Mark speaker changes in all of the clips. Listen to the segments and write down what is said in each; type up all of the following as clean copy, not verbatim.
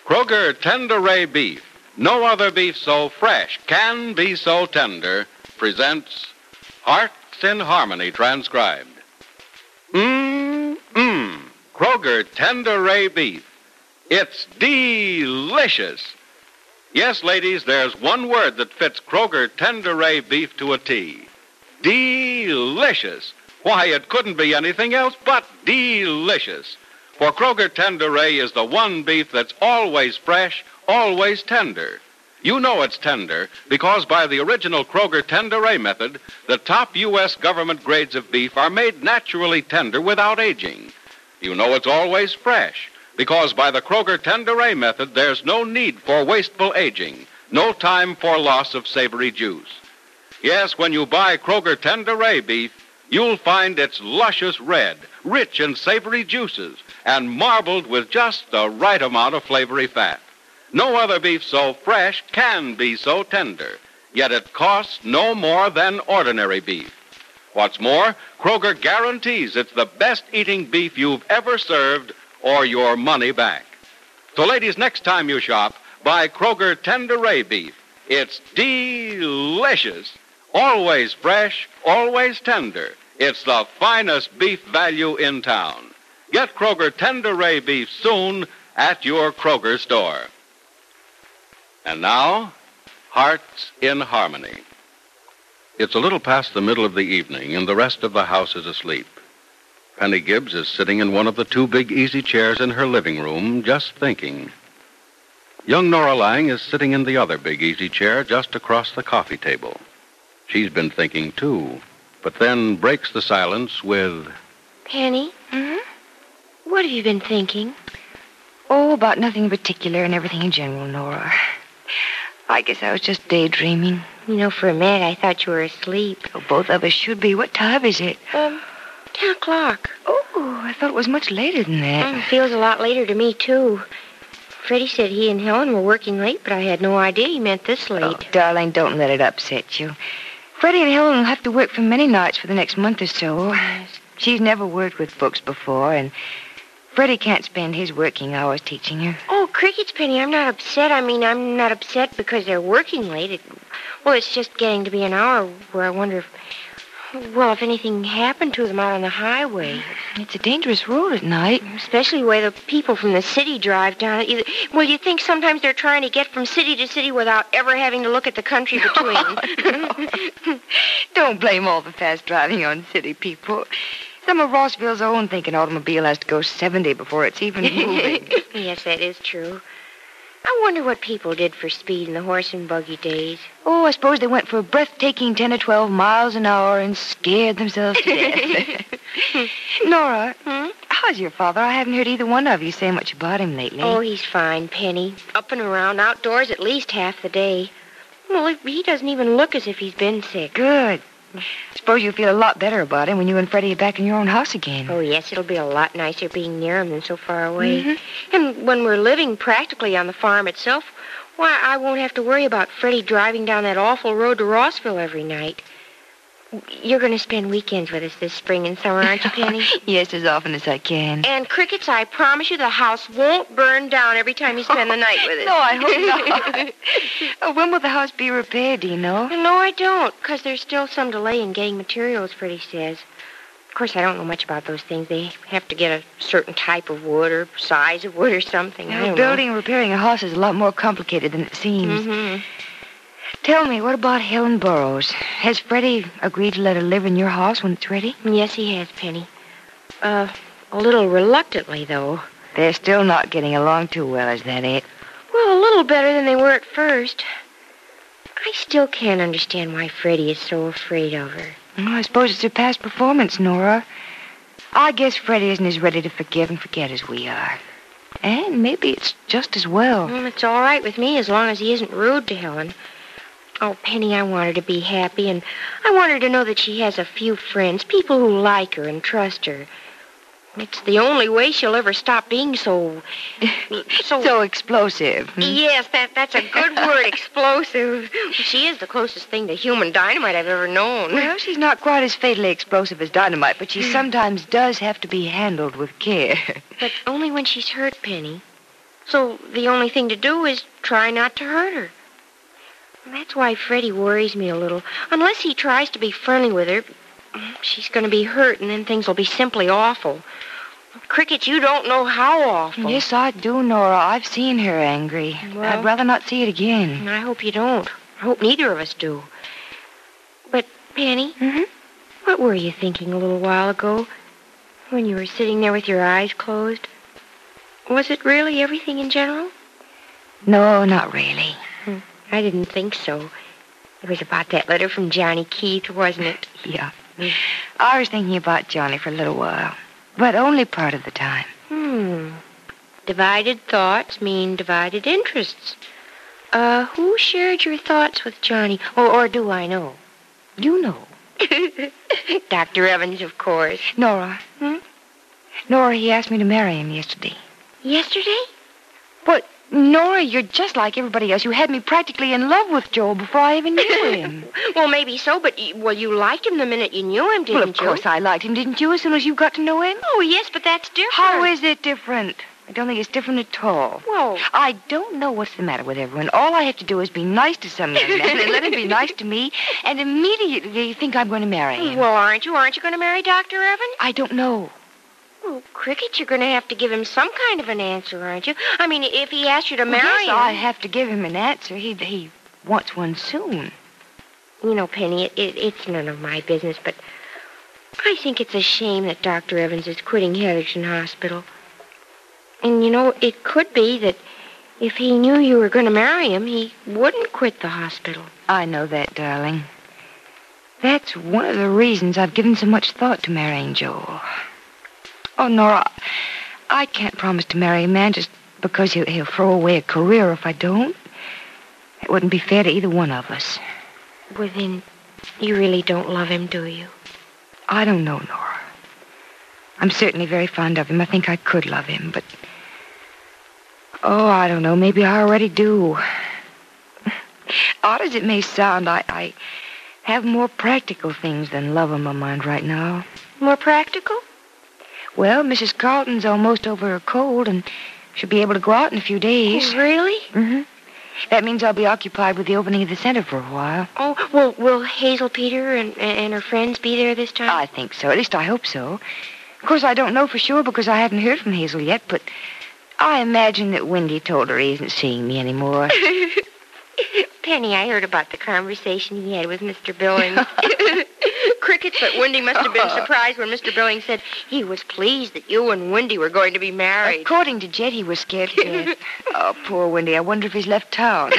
Speaker 1: Kroger Tender-Ray Beef, no other beef so fresh can be so tender, presents Hearts in Harmony transcribed. Kroger Tender-Ray Beef. It's delicious. Yes, ladies, there's one word that fits Kroger Tender-Ray Beef to a T. Delicious. Why, it couldn't be anything else but delicious. For Kroger Tender-Ray is the one beef that's always fresh, always tender. You know it's tender because by the original Kroger Tender-Ray method, the top U.S. government grades of beef are made naturally tender without aging. You know it's always fresh because by the Kroger Tender-Ray method, there's no need for wasteful aging, no time for loss of savory juice. Yes, when you buy Kroger Tender-Ray beef, you'll find its luscious red, rich and savory juices, and marbled with just the right amount of flavory fat. No other beef so fresh can be so tender, yet it costs no more than ordinary beef. What's more, Kroger guarantees it's the best eating beef you've ever served or your money back. So, ladies, next time you shop, buy Kroger Tender-Ray Beef. It's delicious, always fresh, always tender. It's the finest beef value in town. Get Kroger Tender-Ray Beef soon at your Kroger store. And now, Hearts in Harmony. It's a little past the middle of the evening, and the rest of the house is asleep. Penny Gibbs is sitting in one of the two big easy chairs in her living room, just thinking. Young Nora Lang is sitting in the other big easy chair just across the coffee table. She's been thinking, too, but then breaks the silence with...
Speaker 2: Penny? What have you been thinking?
Speaker 3: Oh, about nothing in particular and everything in general, Nora. I guess I was just daydreaming.
Speaker 2: You know, for a minute I thought you were asleep.
Speaker 3: Oh, both of us should be. What time is it?
Speaker 2: 10 o'clock.
Speaker 3: Oh, I thought it was much later than that.
Speaker 2: It feels a lot later to me, too. Freddie said he and Helen were working late, but I had no idea he meant this late.
Speaker 3: Oh, darling, don't let it upset you. Freddie and Helen will have to work for many nights for the next month or so.
Speaker 2: Yes.
Speaker 3: She's never worked with books before, and Freddie can't spend his working hours teaching her.
Speaker 2: Oh, crickets, Penny, I'm not upset. I mean, I'm not upset because they're working late. It's just getting to be an hour where I wonder if anything happened to them out on the highway.
Speaker 3: It's a dangerous road at night.
Speaker 2: Especially where the people from the city drive down it. Well, you think sometimes they're trying to get from city to city without ever having to look at the country between.
Speaker 3: No. Don't blame all the fast driving on city people. Some of Rossville's own think an automobile has to go 70 before it's even moving.
Speaker 2: Yes, that is true. I wonder what people did for speed in the horse and buggy days.
Speaker 3: Oh, I suppose they went for a breathtaking 10 or 12 miles an hour and scared themselves to death. Nora, how's your father? I haven't heard either one of you say much about him lately.
Speaker 2: Oh, he's fine, Penny. Up and around, outdoors at least half the day. Well, he doesn't even look as if he's been sick.
Speaker 3: Good. Suppose you feel a lot better about him when you and Freddie are back in your own house again.
Speaker 2: Oh, yes, it'll be a lot nicer being near him than so far away. And when we're living practically on the farm itself, why, I won't have to worry about Freddie driving down that awful road to Rossville every night. You're going to spend weekends with us this spring and summer, aren't you, Penny?
Speaker 3: Yes, as often as I can.
Speaker 2: And, crickets, I promise you the house won't burn down every time you spend the night with us.
Speaker 3: No, I hope not. When will the house be repaired, do you know?
Speaker 2: No, I don't, because there's still some delay in getting materials, Freddie says. Of course, I don't know much about those things. They have to get a certain type of wood or size of wood or something. I don't
Speaker 3: building
Speaker 2: know.
Speaker 3: and repairing a house is a lot more complicated than it seems. Tell me, what about Helen Burroughs? Has Freddie agreed to let her live in your house when it's ready?
Speaker 2: Yes, he has, Penny. A little reluctantly, though.
Speaker 3: They're still not getting along too well, is that it?
Speaker 2: Well, a little better than they were at first. I still can't understand why Freddie is so afraid of her.
Speaker 3: I suppose it's her past performance, Nora. I guess Freddie isn't as ready to forgive and forget as we are. And maybe it's just as well.
Speaker 2: It's all right with me as long as he isn't rude to Helen. Oh, Penny, I want her to be happy, and I want her to know that she has a few friends, people who like her and trust her. It's the only way she'll ever stop being so
Speaker 3: explosive.
Speaker 2: Yes, that's a good word, explosive. She is the closest thing to human dynamite I've ever known.
Speaker 3: Well, she's not quite as fatally explosive as dynamite, but she sometimes does have to be handled with care.
Speaker 2: But only when she's hurt, Penny. So the only thing to do is try not to hurt her. That's why Freddie worries me a little. Unless he tries to be friendly with her, she's going to be hurt, and then things will be simply awful. Cricket, you don't know how awful.
Speaker 3: Yes, I do, Nora. I've seen her angry.
Speaker 2: Well,
Speaker 3: I'd rather not see it again.
Speaker 2: I hope you don't. I hope neither of us do. But, Penny, what were you thinking a little while ago when you were sitting there with your eyes closed? Was it really everything in general?
Speaker 3: No, not really.
Speaker 2: I didn't think so. It was about that letter from Johnny Keith, wasn't it?
Speaker 3: Yeah. I was thinking about Johnny for a little while, but only part of the time.
Speaker 2: Divided thoughts mean divided interests. Who shared your thoughts with Johnny? Or do I know?
Speaker 3: You know.
Speaker 2: Dr. Evans, of course.
Speaker 3: Nora. Nora, he asked me to marry him yesterday.
Speaker 2: Yesterday?
Speaker 3: But, Nora, you're just like everybody else. You had me practically in love with Joe before I even knew him.
Speaker 2: Well, maybe so, but, you liked him the minute you knew him, didn't you?
Speaker 3: Well, of course I liked him, didn't you, as soon as you got to know him?
Speaker 2: Oh, yes, but that's different.
Speaker 3: How is it different? I don't think it's different at all.
Speaker 2: Whoa.
Speaker 3: I don't know what's the matter with everyone. All I have to do is be nice to some young man and let him be nice to me, and immediately you think I'm going to marry him.
Speaker 2: Well, aren't you? Aren't you going to marry Dr. Evans?
Speaker 3: I don't know.
Speaker 2: Well, Cricket, you're going to have to give him some kind of an answer, aren't you? I mean, if he asks you to marry him...
Speaker 3: I have to give him an answer. He wants one soon.
Speaker 2: You know, Penny, it's none of my business, but I think it's a shame that Dr. Evans is quitting Heatherton Hospital. And, it could be that if he knew you were going to marry him, he wouldn't quit the hospital.
Speaker 3: I know that, darling. That's one of the reasons I've given so much thought to marrying Joel. Oh, Nora, I can't promise to marry a man just because he'll throw away a career if I don't. It wouldn't be fair to either one of us.
Speaker 2: Well, then, you really don't love him, do you?
Speaker 3: I don't know, Nora. I'm certainly very fond of him. I think I could love him, but... Oh, I don't know. Maybe I already do. Odd as it may sound, I have more practical things than love on my mind right now.
Speaker 2: More practical?
Speaker 3: Well, Mrs. Carlton's almost over her cold and she'll be able to go out in a few days.
Speaker 2: Oh, really?
Speaker 3: Mm-hmm. That means I'll be occupied with the opening of the center for a while.
Speaker 2: Oh, well, will Hazel Peter and her friends be there this time?
Speaker 3: I think so. At least I hope so. Of course, I don't know for sure because I haven't heard from Hazel yet, but I imagine that Wendy told her he isn't seeing me anymore.
Speaker 2: Penny, I heard about the conversation he had with Mr. Billings. Crickets, but Wendy must have been surprised when Mr. Billings said he was pleased that you and Wendy were going to be married.
Speaker 3: According to Jet, he was scared to death. Oh, poor Wendy. I wonder if he's left town.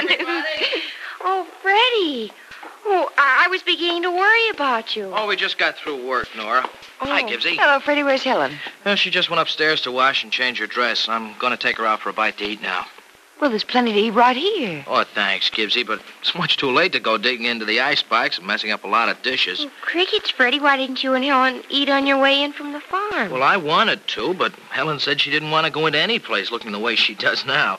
Speaker 2: Oh, Freddie. Oh, I was beginning to worry about you.
Speaker 4: Oh, we just got through work, Nora. Hi, Gibbsy.
Speaker 3: Hello, Freddie. Where's Helen?
Speaker 4: Well, she just went upstairs to wash and change her dress. I'm going to take her out for a bite to eat now.
Speaker 3: Well, there's plenty to eat right here.
Speaker 4: Oh, thanks, Gibbsy, but it's much too late to go digging into the icebox and messing up a lot of dishes.
Speaker 2: Oh, Crickets, Freddie, why didn't you and Helen eat on your way in from the farm?
Speaker 4: Well, I wanted to, but Helen said she didn't want to go into any place looking the way she does now.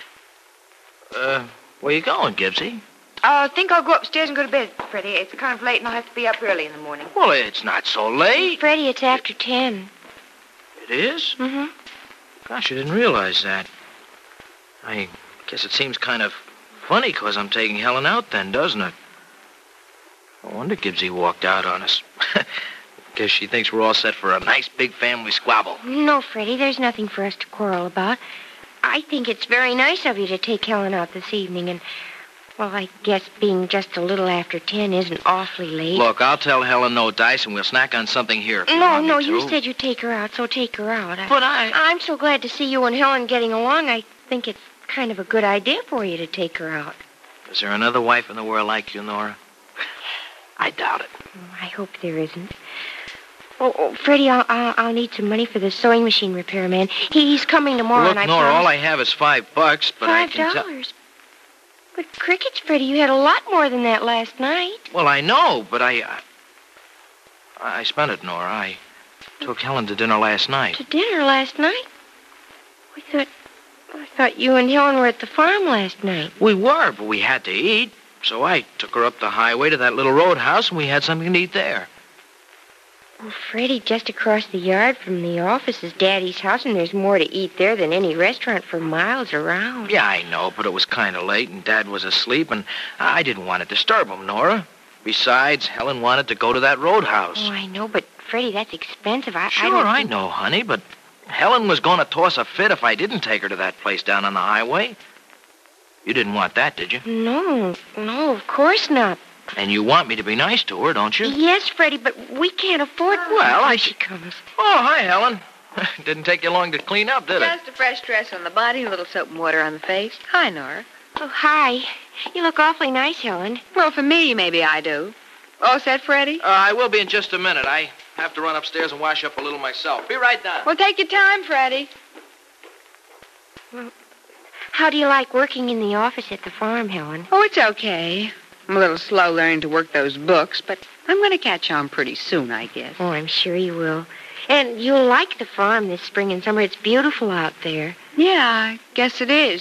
Speaker 4: Where you going, Gibbsy?
Speaker 3: I think I'll go upstairs and go to bed, Freddie. It's kind of late and I'll have to be up early in the morning.
Speaker 4: Well, it's not so late.
Speaker 2: Freddie, it's after 10.
Speaker 4: It is?
Speaker 2: Mm-hmm.
Speaker 4: Gosh, I didn't realize that. I guess it seems kind of funny because I'm taking Helen out then, doesn't it? I wonder Gibbsy walked out on us. Guess she thinks we're all set for a nice big family squabble.
Speaker 2: No, Freddie, there's nothing for us to quarrel about. I think it's very nice of you to take Helen out this evening, and, well, I guess being just a little after 10 isn't awfully late.
Speaker 4: Look, I'll tell Helen no dice, and we'll snack on something here if you want me
Speaker 2: No,
Speaker 4: to.
Speaker 2: you said you'd take her out, so take her out.
Speaker 4: But
Speaker 2: I'm so glad to see you and Helen getting along. I think it's kind of a good idea for you to take her out.
Speaker 4: Is there another wife in the world like you, Nora? I doubt it.
Speaker 2: I hope there isn't. Oh, Freddie, I'll need some money for the sewing machine repair man. He's coming tomorrow,
Speaker 4: Look,
Speaker 2: and I
Speaker 4: Nora,
Speaker 2: promised...
Speaker 4: all I have is $5, but I can tell...
Speaker 2: $5? But Crickets, Freddie, you had a lot more than that last night.
Speaker 4: Well, I know, but I spent it, Nora. I took Helen to dinner last night.
Speaker 2: To dinner last night? I thought you and Helen were at the farm last night.
Speaker 4: We were, but we had to eat. So I took her up the highway to that little roadhouse, and we had something to eat there.
Speaker 2: Well, Freddie, just across the yard from the office is Daddy's house, and there's more to eat there than any restaurant for miles around.
Speaker 4: Yeah, I know, but it was kind of late, and Dad was asleep, and I didn't want to disturb him, Nora. Besides, Helen wanted to go to that roadhouse.
Speaker 2: Oh, I know, but Freddie, that's expensive.
Speaker 4: Sure,
Speaker 2: I
Speaker 4: I know, honey, but Helen was going to toss a fit if I didn't take her to that place down on the highway. You didn't want that, did you?
Speaker 2: No, of course not.
Speaker 4: And you want me to be nice to her, don't you?
Speaker 2: Yes, Freddie, but we can't afford...
Speaker 4: Well,
Speaker 2: Here she comes.
Speaker 4: Oh, hi, Helen. Didn't take you long to clean up, did it?
Speaker 5: Just a fresh dress on the body, a little soap and water on the face. Hi, Nora.
Speaker 2: Oh, hi. You look awfully nice, Helen.
Speaker 5: Well, for me, maybe I do. All set, Freddie?
Speaker 4: I will be in just a minute. I have to run upstairs and wash up a little myself. Be right down.
Speaker 5: Well, take your time, Freddie.
Speaker 2: Well, how do you like working in the office at the farm, Helen?
Speaker 5: Oh, it's okay. I'm a little slow learning to work those books, but I'm going to catch on pretty soon, I guess.
Speaker 2: Oh, I'm sure you will. And you'll like the farm this spring and summer. It's beautiful out there.
Speaker 5: Yeah, I guess it is.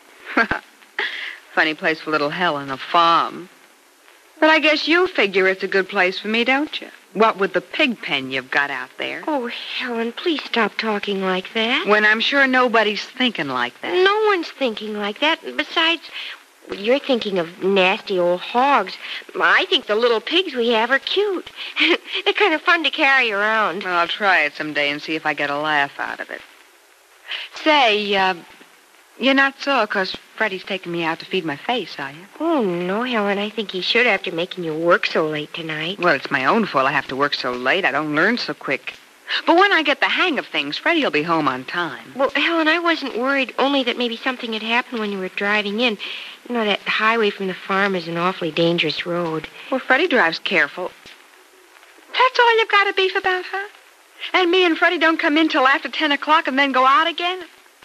Speaker 5: Funny place for little Helen, a farm. But I guess you figure it's a good place for me, don't you? What with the pig pen you've got out there.
Speaker 2: Oh, Helen, please stop talking like that.
Speaker 5: When I'm sure nobody's thinking like that.
Speaker 2: No one's thinking like that. Besides, you're thinking of nasty old hogs. I think the little pigs we have are cute. They're kind of fun to carry around.
Speaker 5: Well, I'll try it someday and see if I get a laugh out of it. Say, you're not sore 'cause Freddie's taking me out to feed my face, are you?
Speaker 2: Oh, no, Helen. I think he should after making you work so late tonight.
Speaker 5: Well, it's my own fault I have to work so late. I don't learn so quick. But when I get the hang of things, Freddie'll be home on time.
Speaker 2: Well, Helen, I wasn't worried, only that maybe something had happened when you were driving in. You know, that highway from the farm is an awfully dangerous road.
Speaker 5: Well, Freddie drives careful. That's all you've got to beef about, huh? And me and Freddie don't come in till after 10 o'clock and then go out again?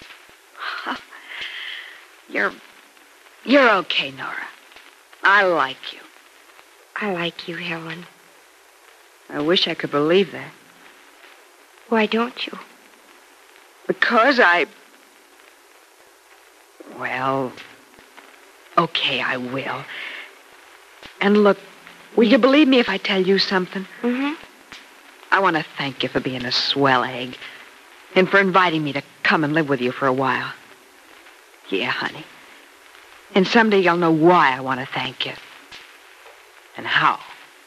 Speaker 5: You're okay, Nora. I like you.
Speaker 2: I like you, Helen.
Speaker 5: I wish I could believe that.
Speaker 2: Why don't you?
Speaker 5: Because Well, okay, I will. And look, will you believe me if I tell you something?
Speaker 2: Mm-hmm.
Speaker 5: I want to thank you for being a swell egg and for inviting me to come and live with you for a while. Yeah, honey. And someday you'll know why I want to thank you. And how.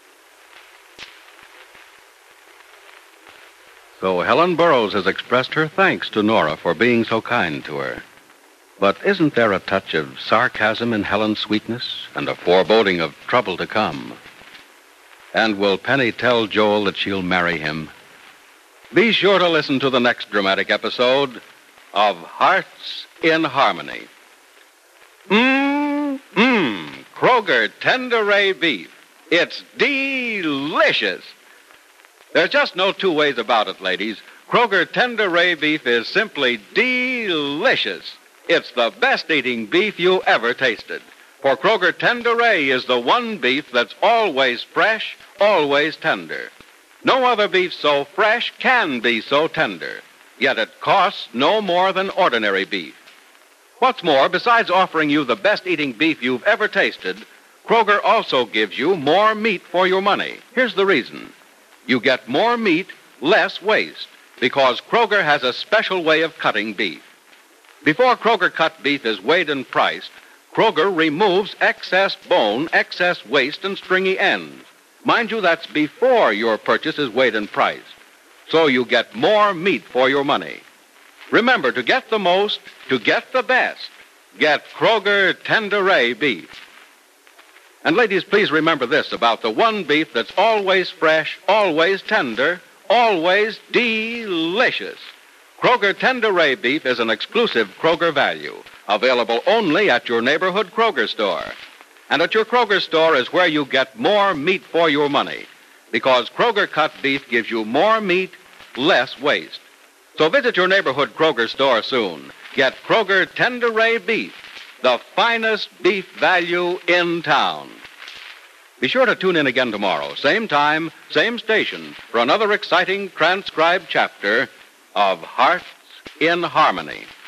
Speaker 1: So Helen Burroughs has expressed her thanks to Nora for being so kind to her. But isn't there a touch of sarcasm in Helen's sweetness and a foreboding of trouble to come? And will Penny tell Joel that she'll marry him? Be sure to listen to the next dramatic episode of Hearts in Harmony. Kroger Tenderay beef. It's delicious. There's just no two ways about it, ladies. Kroger Tenderay beef is simply delicious. It's the best eating beef you ever tasted. For Kroger Tenderay is the one beef that's always fresh, always tender. No other beef so fresh can be so tender. Yet it costs no more than ordinary beef. What's more, besides offering you the best eating beef you've ever tasted, Kroger also gives you more meat for your money. Here's the reason. You get more meat, less waste, because Kroger has a special way of cutting beef. Before Kroger cut beef is weighed and priced, Kroger removes excess bone, excess waste, and stringy ends. Mind you, that's before your purchase is weighed and priced. So you get more meat for your money. Remember, to get the most, to get the best, get Kroger Tenderay beef. And ladies, please remember this about the one beef that's always fresh, always tender, always delicious. Kroger Tenderay beef is an exclusive Kroger value, available only at your neighborhood Kroger store. And at your Kroger store is where you get more meat for your money, because Kroger cut beef gives you more meat, less waste. So visit your neighborhood Kroger store soon. Get Kroger Tenderay beef, the finest beef value in town. Be sure to tune in again tomorrow, same time, same station, for another exciting transcribed chapter of Hearts in Harmony.